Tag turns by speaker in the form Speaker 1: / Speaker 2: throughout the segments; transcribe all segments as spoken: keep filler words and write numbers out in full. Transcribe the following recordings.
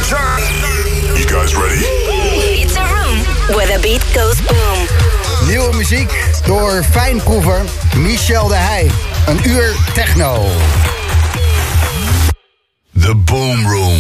Speaker 1: You guys ready?
Speaker 2: It's a room where the beat goes boom.
Speaker 3: Nieuwe muziek door fijnproever Michel de Heij. Een uur techno.
Speaker 1: The Boom Room.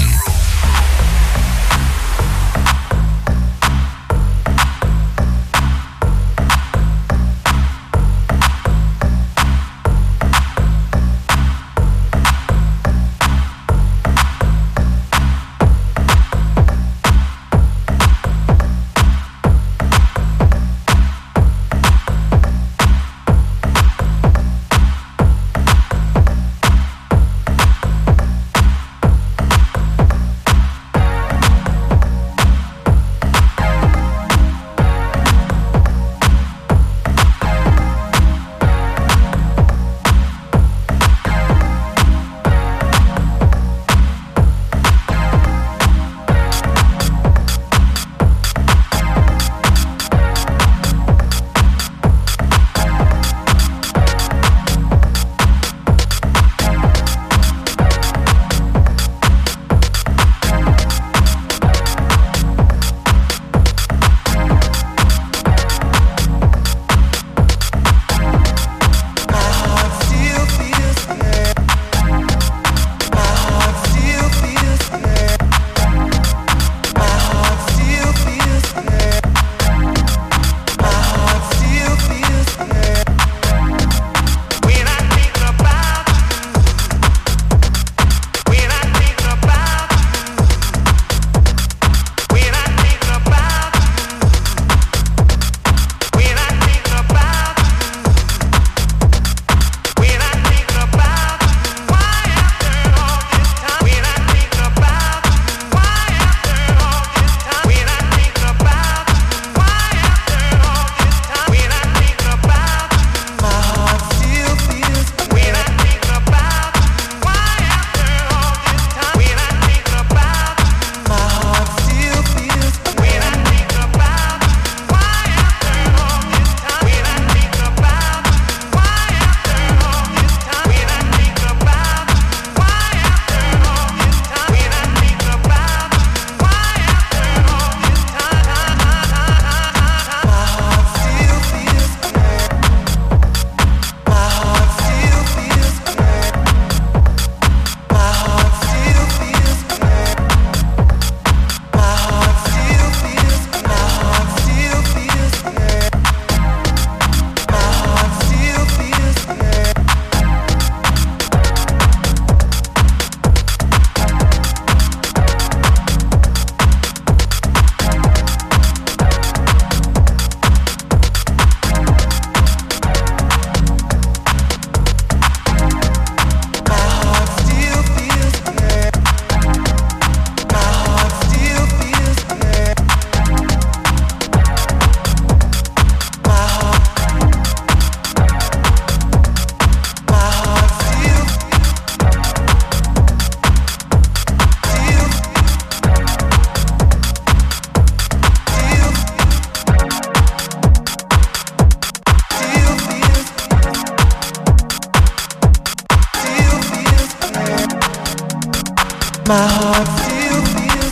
Speaker 4: My heart feels,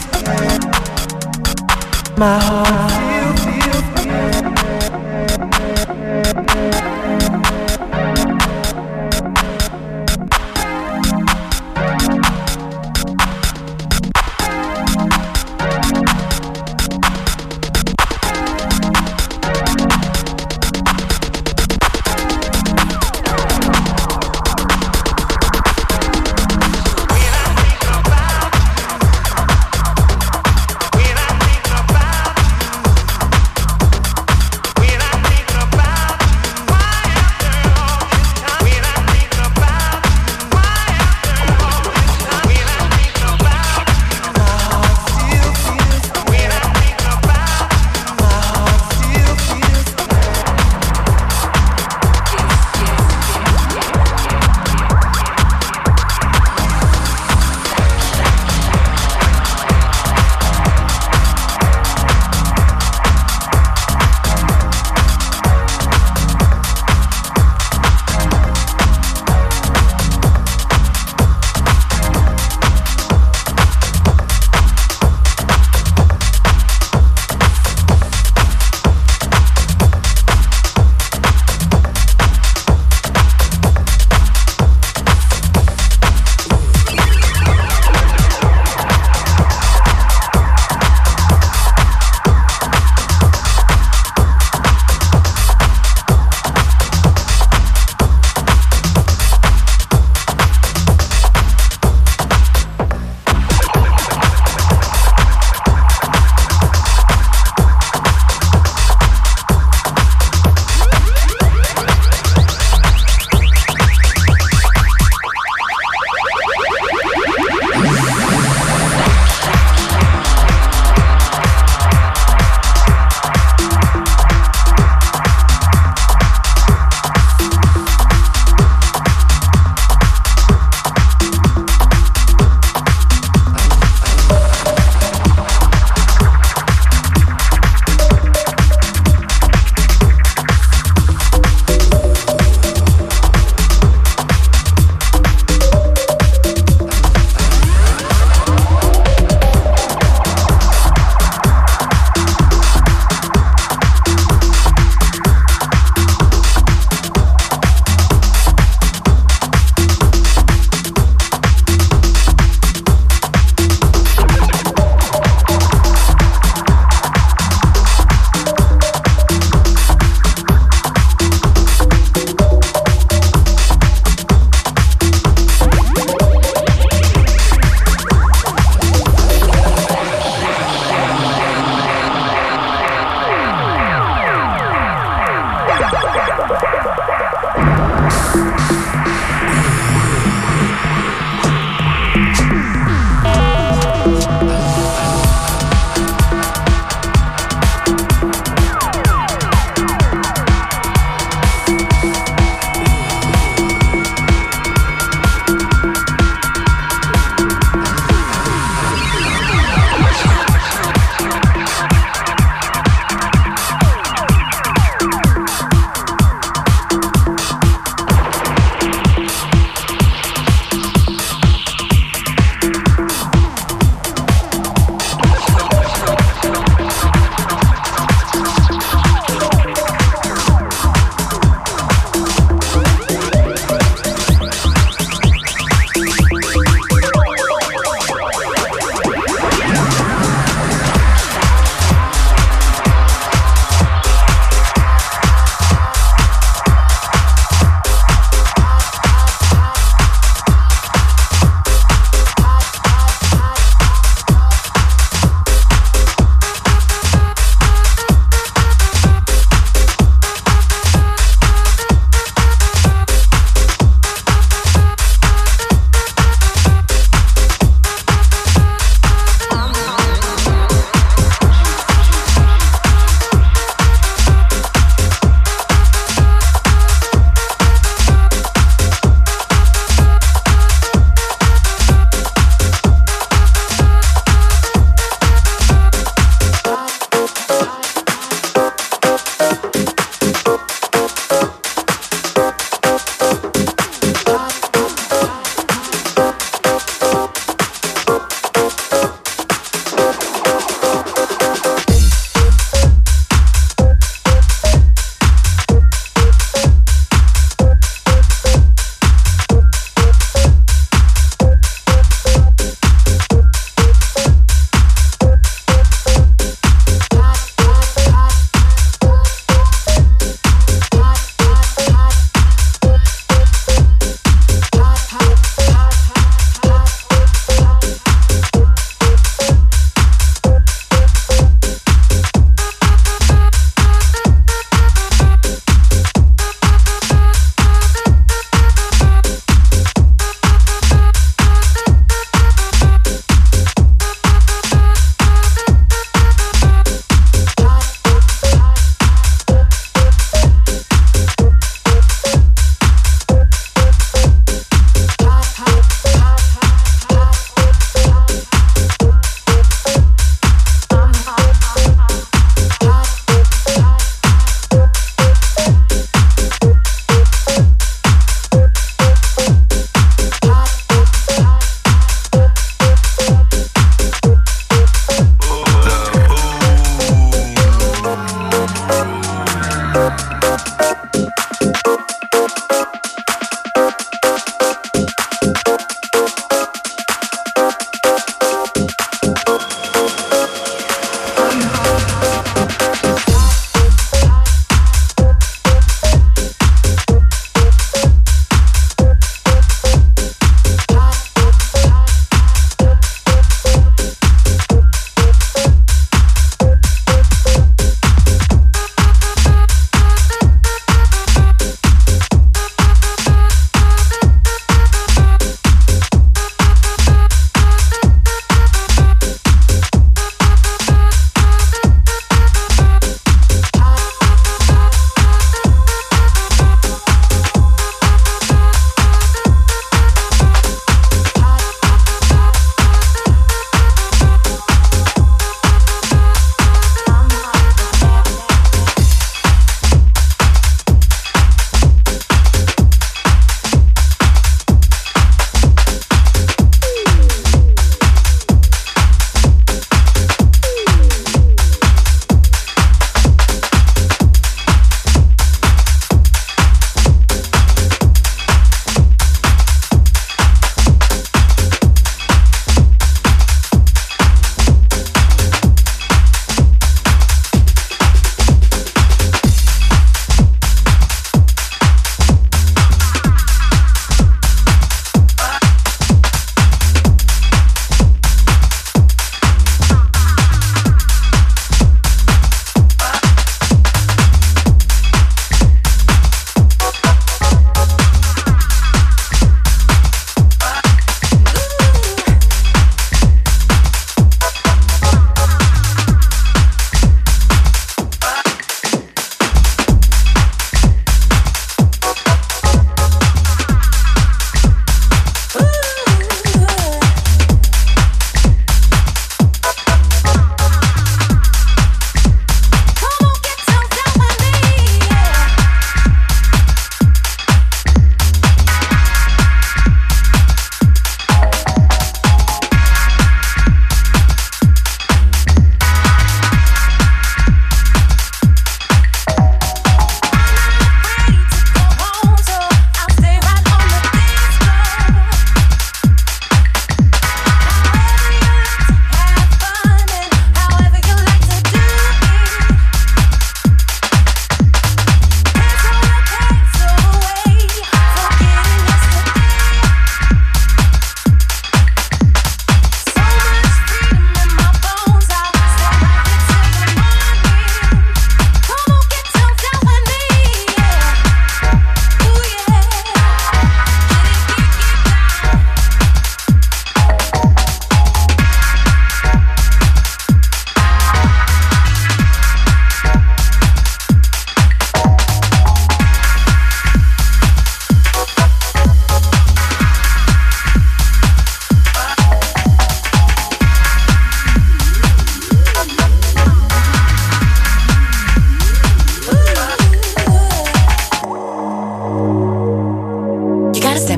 Speaker 4: my heart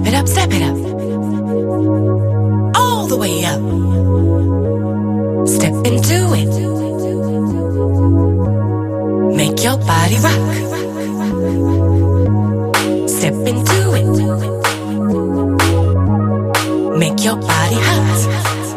Speaker 5: it up, step it up. All the way up. Step into it. Make your body rock. Step into it. Make your body hot.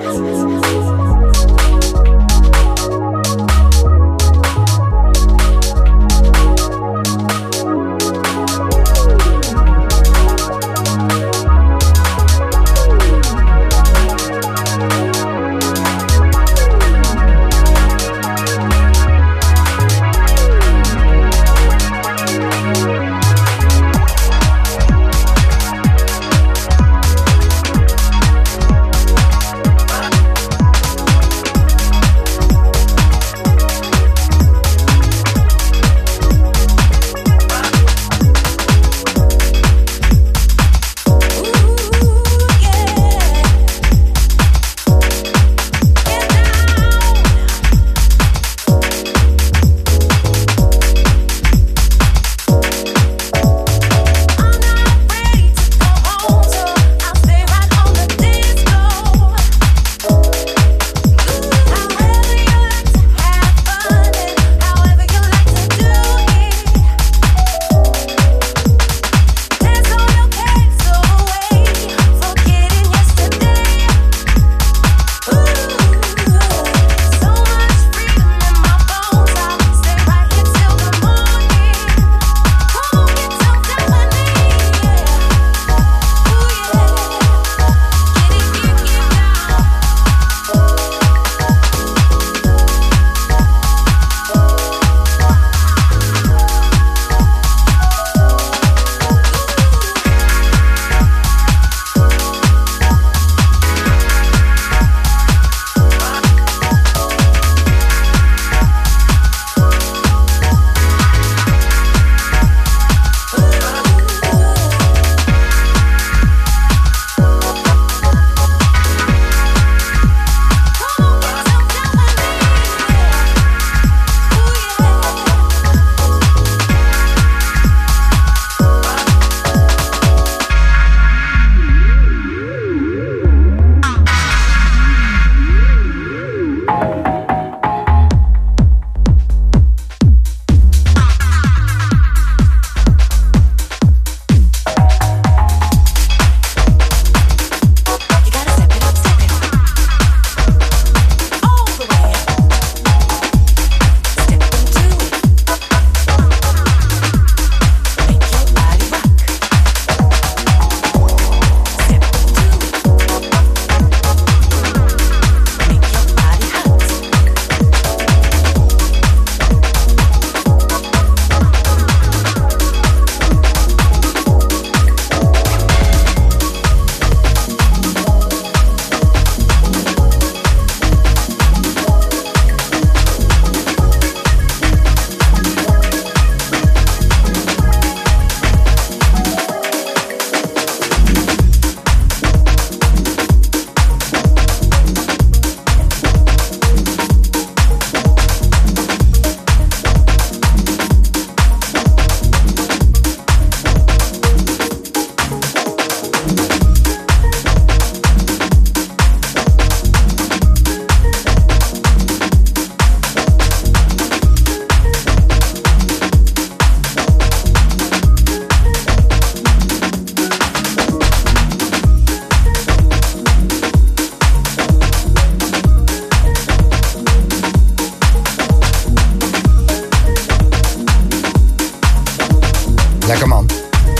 Speaker 3: Lekker man.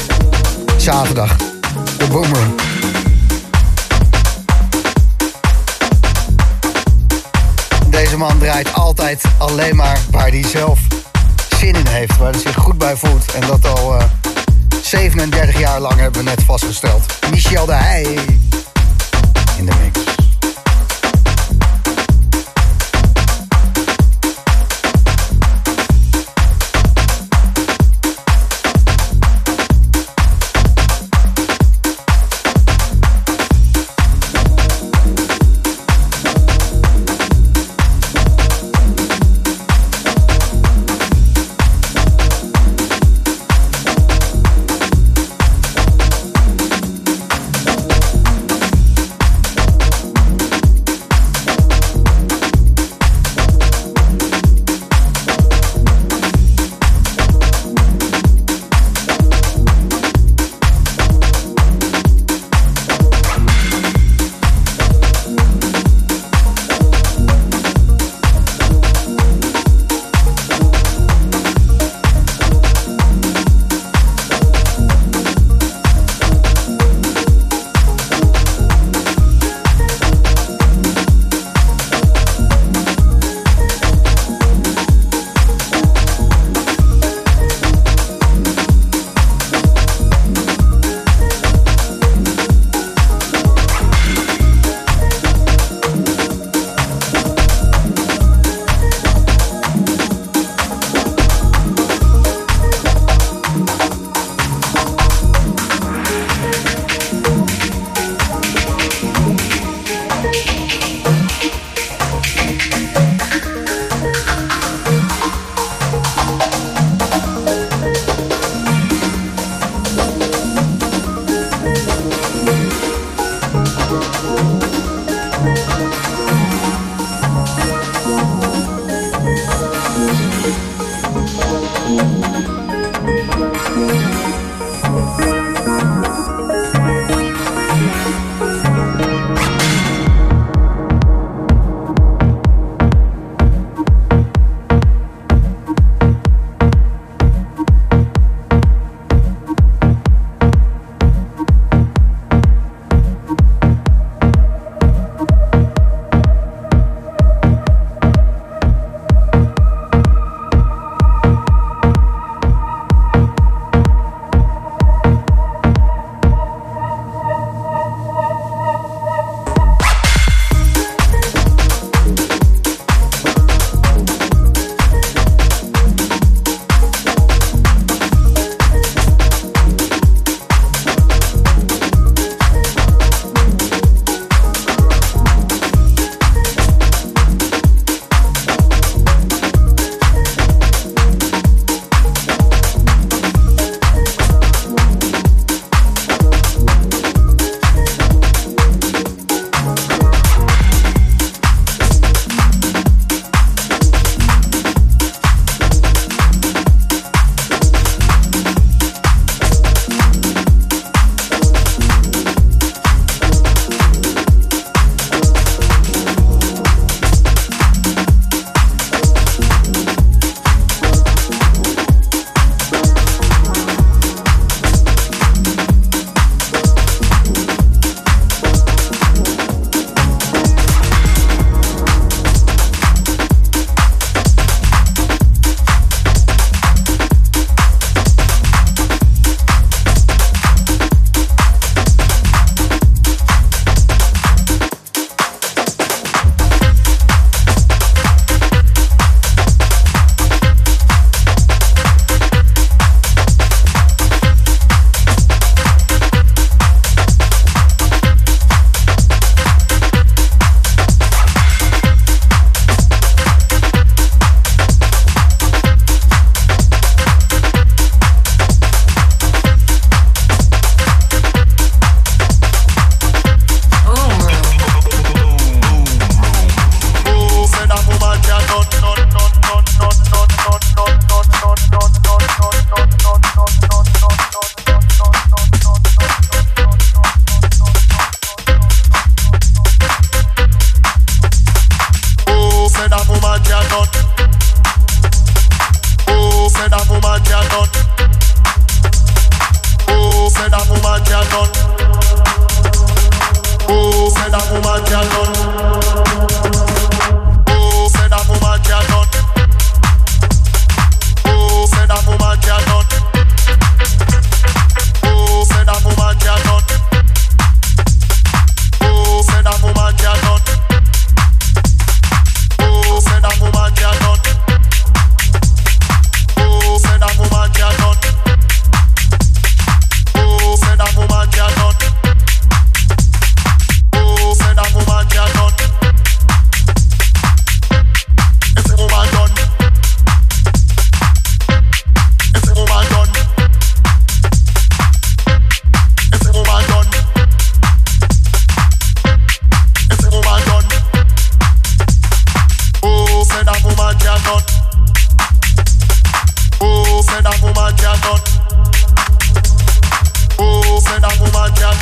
Speaker 3: Zaterdag. De Boom Room. Deze man draait altijd alleen maar waar hij zelf zin in heeft. Waar hij zich goed bij voelt. En dat al uh, zevenendertig jaar lang hebben we net vastgesteld. Michel de Heij in de mix.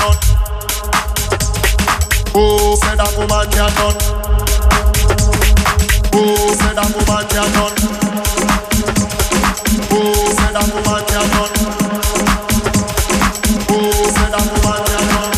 Speaker 6: cannot. Who said that woman cannot? Who said that woman cannot? Who said that woman cannot? Who said that woman cannot?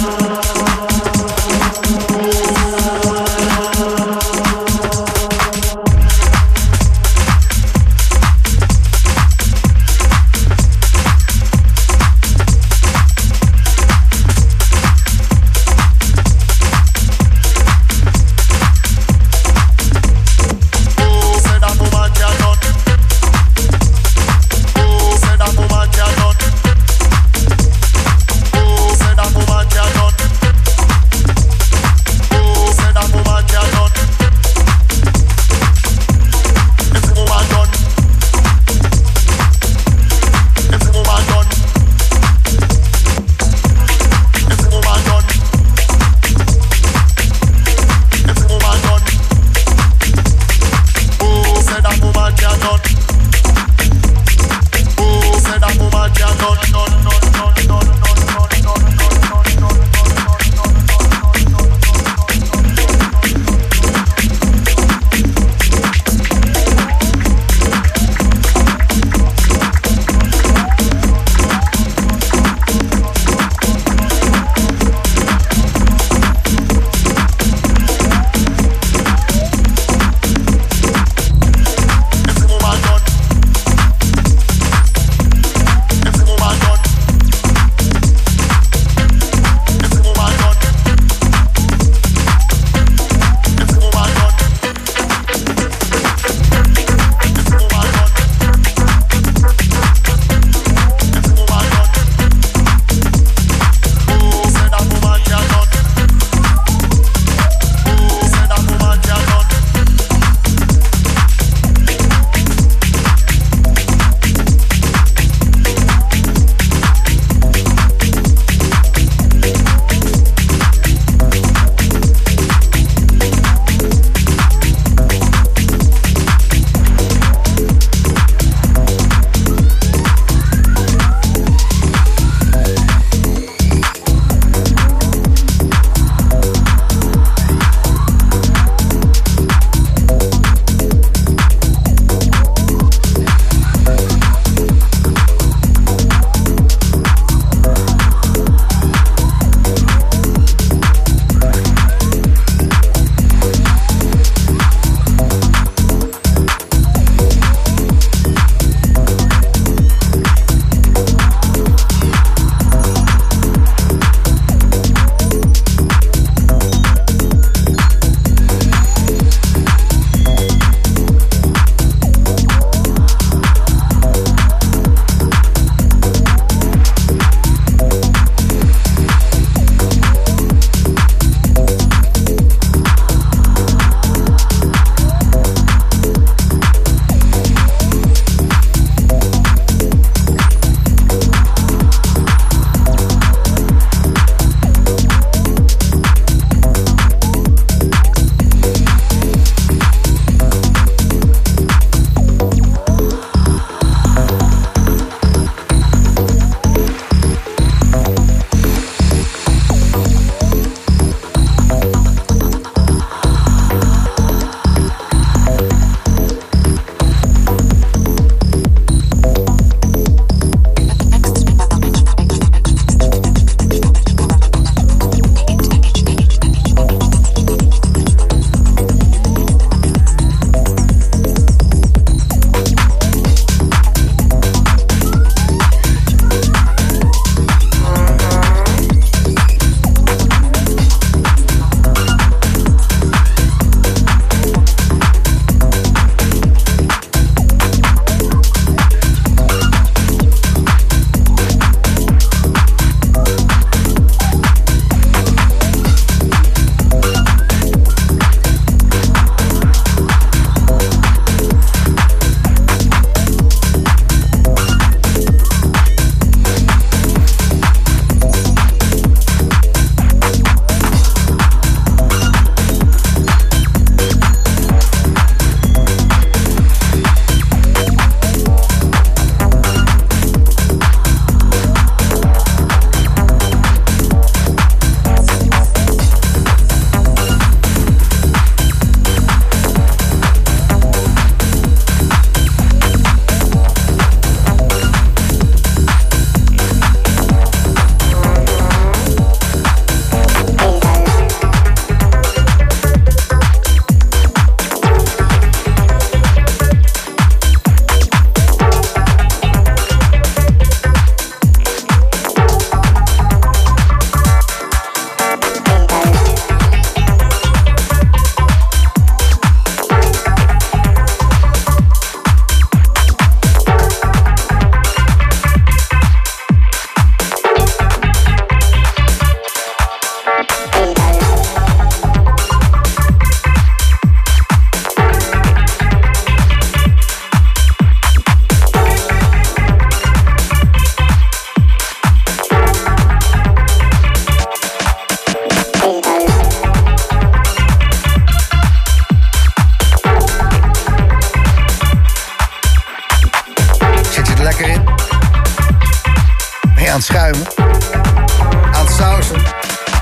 Speaker 6: Who said that woman cannot? Who said that woman cannot?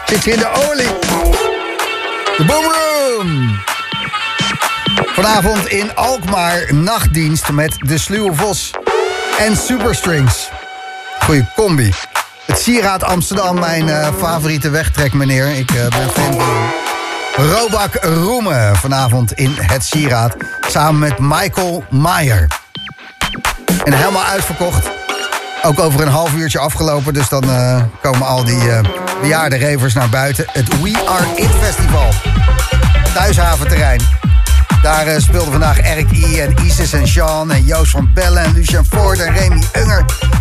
Speaker 3: Zit je in de olie? De Boomroom. Vanavond in Alkmaar nachtdienst met de Sluwe Vos en Superstrings. Goeie combi. Het Sieraad Amsterdam, mijn uh, favoriete wegtrek, meneer. Ik uh, ben fan van Robak Roemen vanavond in het Sieraad. Samen met Michael Meyer. En helemaal uitverkocht. Ook over een half uurtje afgelopen. Dus dan uh, komen al die uh, bejaarde ravers naar buiten. Het We Are It Festival. Thuishaventerrein. Daar uh, speelden vandaag Eric E. en Isis en Sean en Joost van Bellen en Lucien Ford en Remy Unger.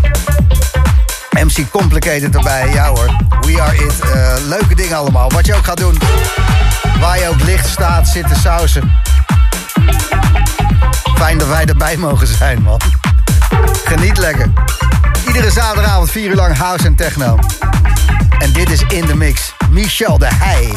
Speaker 3: M C Complicated erbij, ja hoor. We Are It. Uh, leuke dingen allemaal. Wat je ook gaat doen. Waar je ook licht staat, zitten sausen. Fijn dat wij erbij mogen zijn, man. Geniet lekker. Iedere zaterdagavond vier uur lang house en techno. En dit is In The Mix. Michel de Heij.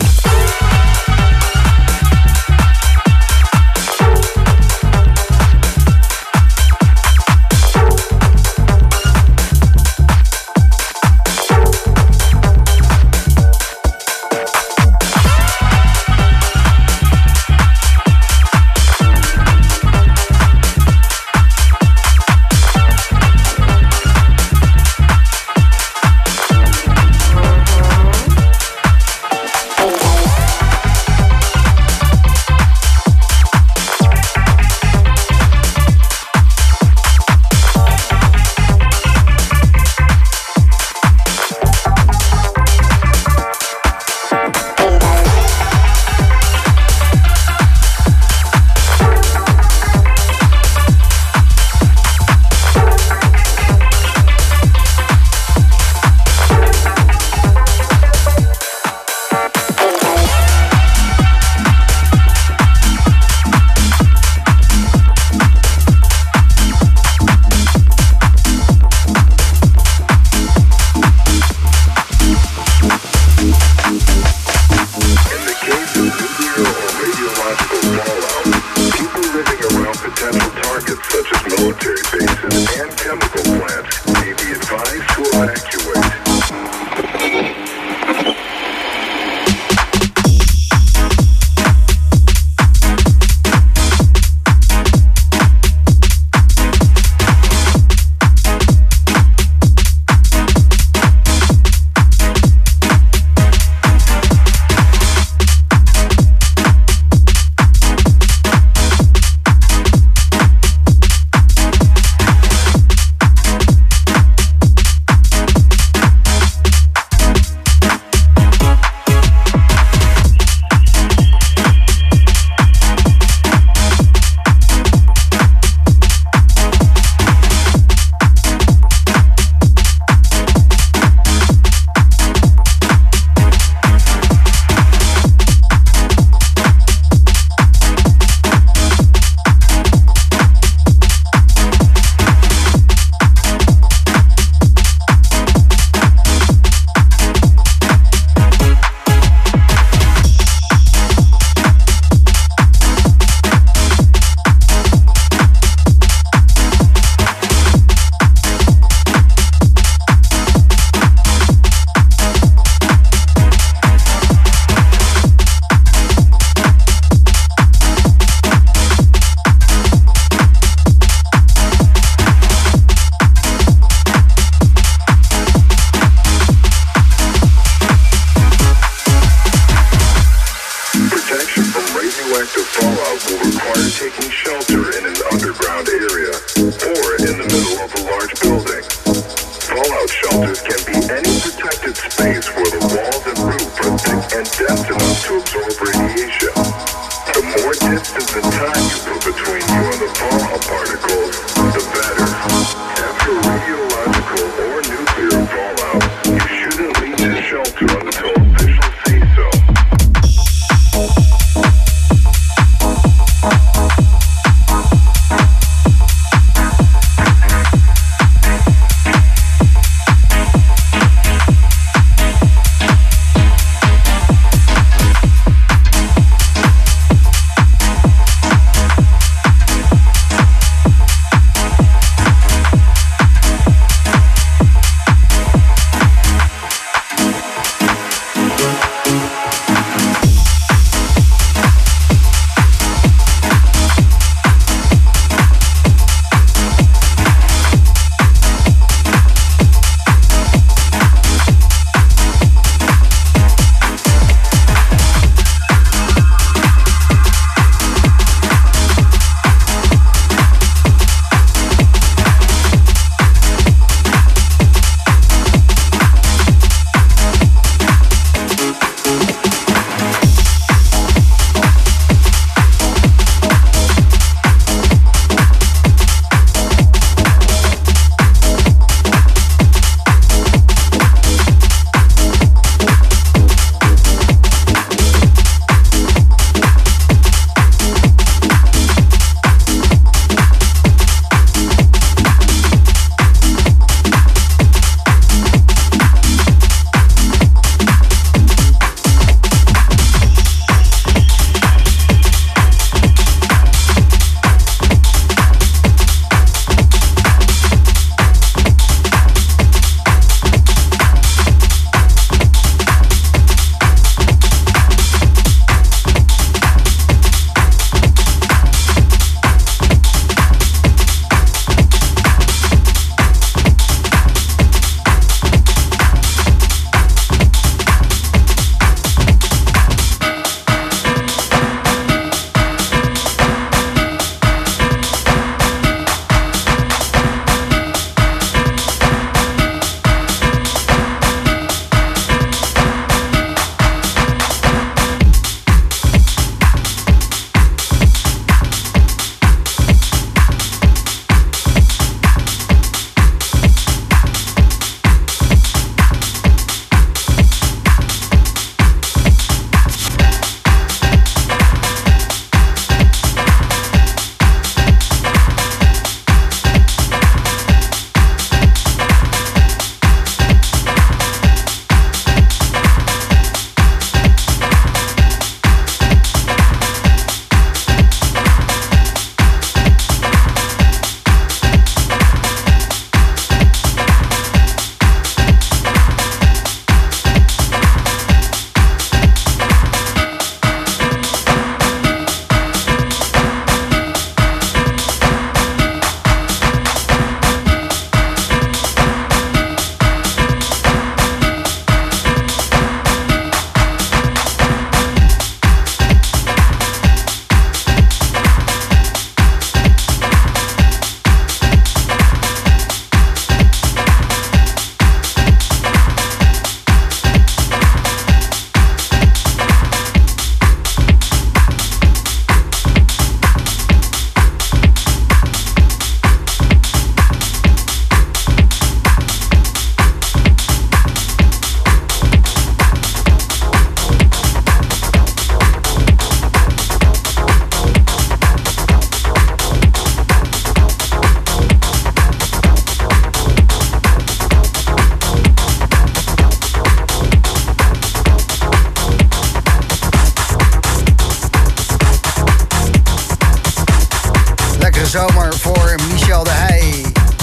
Speaker 3: zomer voor Michel de Heij.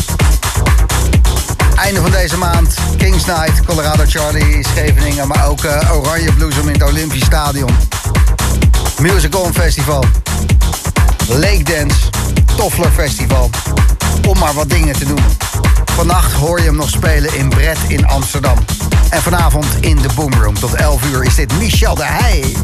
Speaker 3: Einde van deze maand, Kings Night, Colorado Charlie, Scheveningen, maar ook uh, Oranje Bloesem in het Olympisch Stadion. Music On Festival, Lake Dance, Toffler Festival, om maar wat dingen te noemen. Vannacht hoor je hem nog spelen in Brett in Amsterdam. En vanavond in de Boomroom tot elf uur is dit Michel de Heij.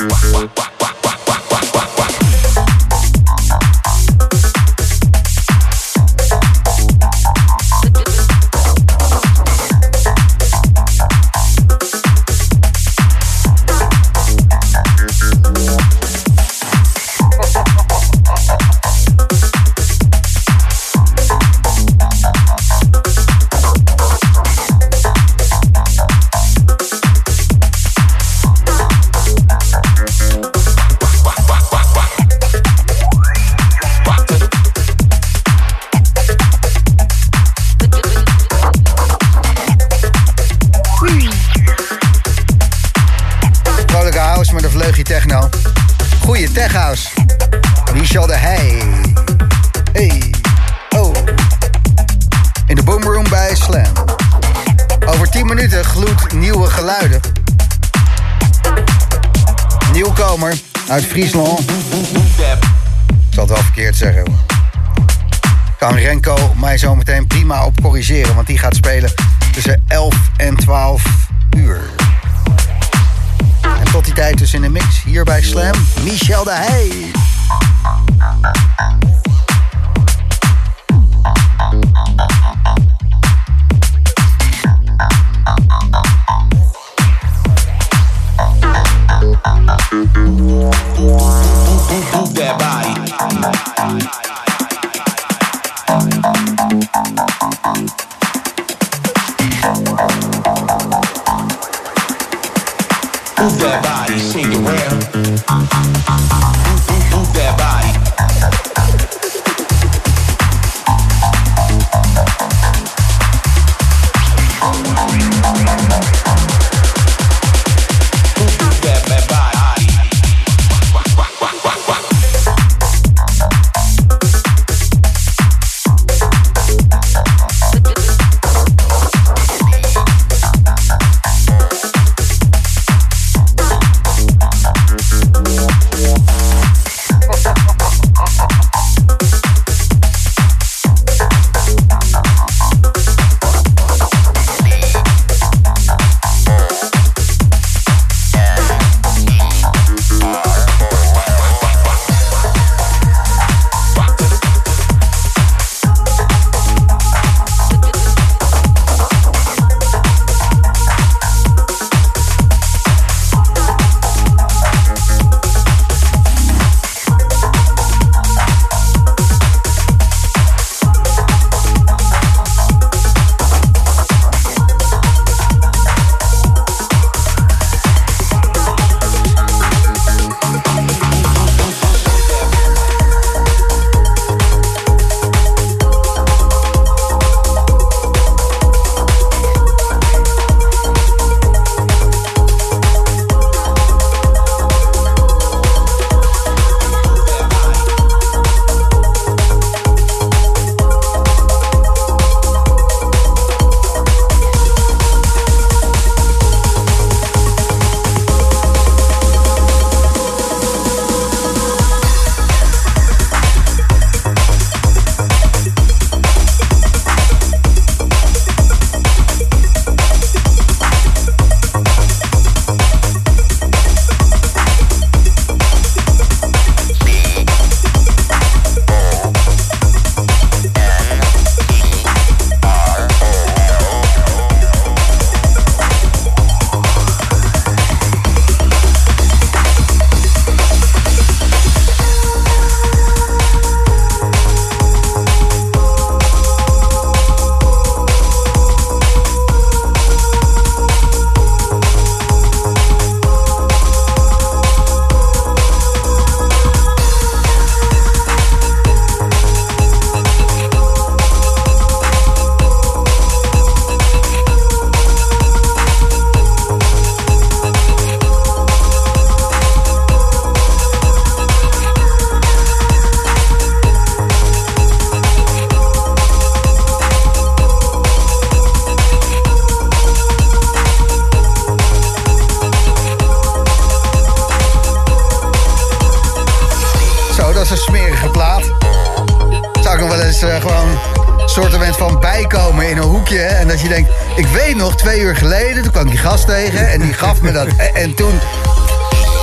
Speaker 3: Uit Friesland. Ik zal het wel verkeerd zeggen. Kan Renko mij zo meteen prima op corrigeren. Want die gaat spelen tussen elf en twaalf uur. En tot die tijd dus in de mix. Hier bij Slam. Michel de Heij.
Speaker 7: Move that body. Move that body, shake it round. Move that body.
Speaker 3: bijkomen in een hoekje. En dat je denkt, ik weet nog, twee uur geleden, toen kwam ik die gast tegen en die gaf me dat. En, en toen,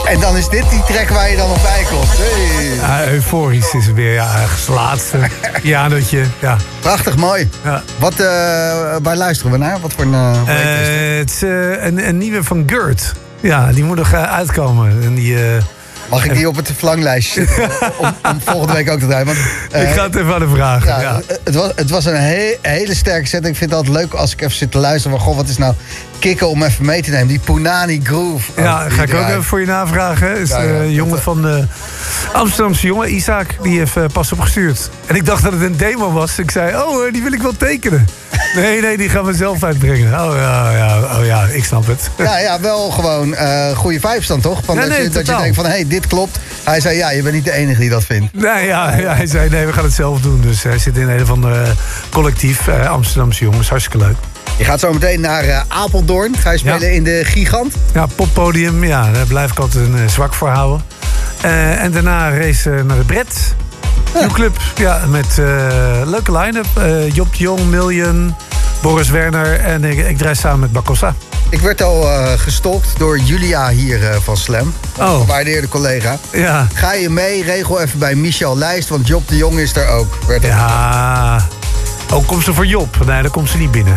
Speaker 3: En dan is dit die track waar je dan nog bij komt. Hey.
Speaker 8: Ja, euforisch is het weer. Ja, ergens laatste. Pianootje. Ja.
Speaker 3: Prachtig mooi.
Speaker 8: Ja.
Speaker 3: Wat, uh, waar luisteren we naar? Wat voor een... Uh,
Speaker 8: uh, het is uh, een, een nieuwe van Gert. Ja, die moet nog uh, uitkomen. En die... Uh,
Speaker 3: Mag ik die op het verlanglijstje zetten om, om volgende week ook te draaien? Want, uh,
Speaker 8: ik ga het even aan de vragen. Ja, ja.
Speaker 3: Het, was, het was een he, hele sterke set. Ik vind het altijd leuk als ik even zit te luisteren. Van, goh, wat is nou kicken om even mee te nemen? Die Punani Groove.
Speaker 8: Ja, ga ik draait. ook even voor je navragen. Is ja, ja, een jongen van de Amsterdamse jongen, Isaac. Die heeft uh, pas opgestuurd. En ik dacht dat het een demo was. Ik zei, oh, die wil ik wel tekenen. Nee, nee, die gaan we zelf uitbrengen. Oh ja, ja, oh, ja ik snap het.
Speaker 3: Ja, ja wel gewoon uh, goede vibes dan toch? Van
Speaker 8: ja,
Speaker 3: dat,
Speaker 8: nee,
Speaker 3: je, dat je denkt van, hé, hey, dit klopt. Hij zei, ja, je bent niet de enige die dat vindt.
Speaker 8: Nee, ja, ja, hij zei, nee, we gaan het zelf doen. Dus hij zit in een van de collectief uh, Amsterdamse jongens. Hartstikke leuk.
Speaker 3: Je gaat zo meteen naar uh, Apeldoorn. Ga je spelen ja. in de Gigant?
Speaker 8: Ja, poppodium. Ja, daar blijf ik altijd een uh, zwak voor houden. Uh, en daarna race uh, naar de Bret. Ja. Club, ja, met uh, leuke line-up. Uh, Job de Jong, Million, Boris Werner en ik, ik draai samen met Bacossa.
Speaker 3: Ik werd al uh, gestalkt door Julia hier uh, van Slam.
Speaker 8: Oh.
Speaker 3: Gewaardeerde collega.
Speaker 8: Ja.
Speaker 3: Ga je mee, regel even bij Michel Lijst, want Job de Jong is er ook. Werd
Speaker 8: ja... Oh, komt ze voor Job? Nee, dan komt ze niet binnen.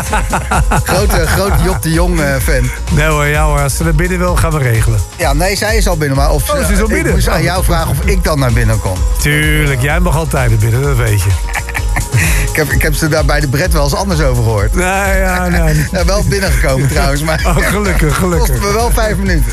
Speaker 3: Grote, grote Job de Jong uh, fan.
Speaker 8: Nee hoor, ja hoor, als ze naar binnen wil, gaan we regelen.
Speaker 3: Ja, nee, zij is al binnen. Maar of,
Speaker 8: oh, ze is al binnen.
Speaker 3: Ik moest aan jou vragen of ik dan naar binnen kom.
Speaker 8: Tuurlijk, jij mag altijd naar binnen, dat weet je.
Speaker 3: Ik heb, ik heb ze daar bij de Bret wel eens anders over gehoord.
Speaker 8: Nee, ja, nee.
Speaker 3: Nou, wel binnengekomen trouwens. Maar
Speaker 8: oh, gelukkig, gelukkig.
Speaker 3: Kost me wel vijf minuten.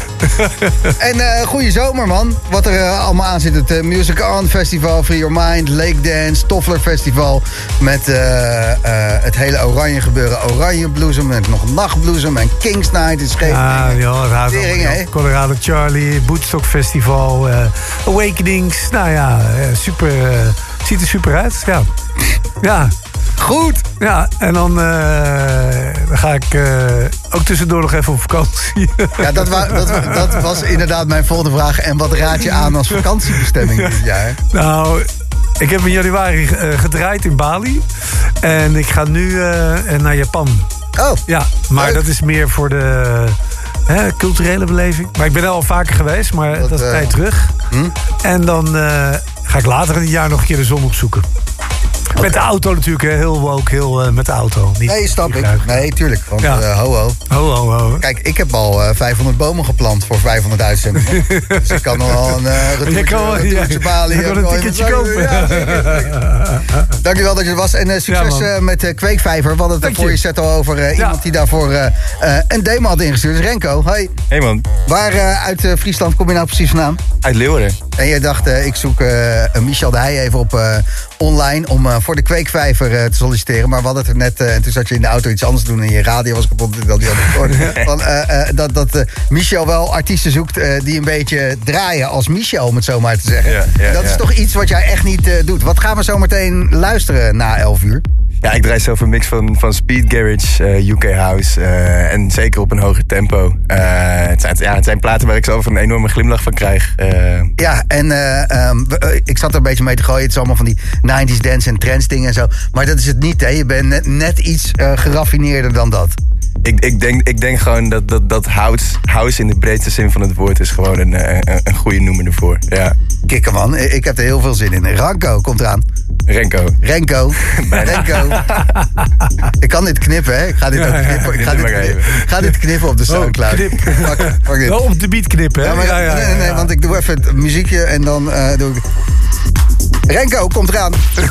Speaker 3: En uh, goede zomer, man. Wat er uh, allemaal aan zit. Het uh, Music On Festival, Free Your Mind, Lake Dance, Toffler Festival. Met uh, uh, het hele oranje gebeuren. Oranje Bloesem, met nog Nachtbloesem en Kings Night in Scheveningen.
Speaker 8: Ja, joh, het houdt op. Colorado Charlie, Woodstock Festival, uh, Awakenings. Nou ja, uh, super... Uh, ziet er super uit, ja. Ja.
Speaker 3: Goed.
Speaker 8: Ja, en dan, uh, dan ga ik uh, ook tussendoor nog even op vakantie.
Speaker 3: Ja, dat, wa- dat, dat was inderdaad mijn volgende vraag. En wat raad je aan als vakantiebestemming dit jaar?
Speaker 8: Nou, ik heb in januari uh, gedraaid in Bali. En ik ga nu uh, naar Japan.
Speaker 3: Oh.
Speaker 8: Ja, maar
Speaker 3: leuk.
Speaker 8: Dat is meer voor de hè, culturele beleving. Maar ik ben er al vaker geweest, maar dat, dat is uh, tijd terug. Hm? En dan uh, ga ik later in het jaar nog een keer de zon opzoeken. Okay. Met de auto natuurlijk, hè. Heel woke, heel uh, met de auto. Niet
Speaker 3: nee, snap ik. Nee, tuurlijk. Want
Speaker 8: ja.
Speaker 3: uh, ho, ho.
Speaker 8: Ho, ho, ho.
Speaker 3: Kijk, ik heb al uh, vijfhonderd bomen geplant voor vijfhonderd uitzendingen. Dus ik kan nog wel een uh, retourtje Bali.
Speaker 8: Je kan een ticketje kopen.
Speaker 3: Ja, dankjewel dat je er was. En uh, succes ja, uh, met uh, Kweekvijver. We hadden het voor je set al over uh, ja. iemand die daarvoor uh, uh, een demo had ingestuurd. Dus Renko, hoi.
Speaker 9: Hey man.
Speaker 3: Waar uh, uit uh, Friesland kom je nou precies vandaan?
Speaker 9: Uit Leeuwarden.
Speaker 3: En jij dacht, uh, ik zoek uh, Michel de Heij even op uh, online om uh, voor de Kweekvijver uh, te solliciteren. Maar we hadden het er net, uh, en toen zat je in de auto iets anders doen en je radio was kapot. Dat, die van, uh, uh, dat dat uh, Michel wel artiesten zoekt uh, die een beetje draaien als Michel, om het zo maar te zeggen. Ja, ja, dat ja. is toch iets wat jij echt niet uh, doet. Wat gaan we zo meteen luisteren na elf uur?
Speaker 9: Ja, ik draai zelf een mix van, van Speed Garage, uh, U K House uh, en zeker op een hoger tempo. Uh, het, zijn, ja, het zijn platen waar ik zelf een enorme glimlach van krijg. Uh.
Speaker 3: Ja, en uh, um, ik zat er een beetje mee te gooien. Het is allemaal van die nineties dance en trance dingen en zo. Maar dat is het niet, hè. Je bent net, net iets uh, geraffineerder dan dat.
Speaker 9: Ik, ik, denk, ik denk gewoon dat, dat, dat house, house in de breedste zin van het woord is gewoon een, een, een goede noemer ervoor. Ja.
Speaker 3: Kikker man, ik heb er heel veel zin in. Ranko komt eraan.
Speaker 9: Renko.
Speaker 3: Renko. Renko. Ik kan dit knippen, hè? Ik ga dit ook knippen. Ik ga dit, knippen. ga dit knippen op de Soundcloud.
Speaker 8: Oh, knip.
Speaker 3: Pak, pak dit.
Speaker 8: Wel op de beat knippen, hè?
Speaker 3: Ja, maar, ja, ja, nee, nee, nee, want ik doe even het muziekje en dan uh, doe ik... Renko komt eraan.